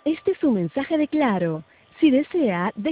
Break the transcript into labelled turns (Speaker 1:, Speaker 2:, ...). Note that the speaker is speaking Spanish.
Speaker 1: Este es un mensaje de Claro. Si desea,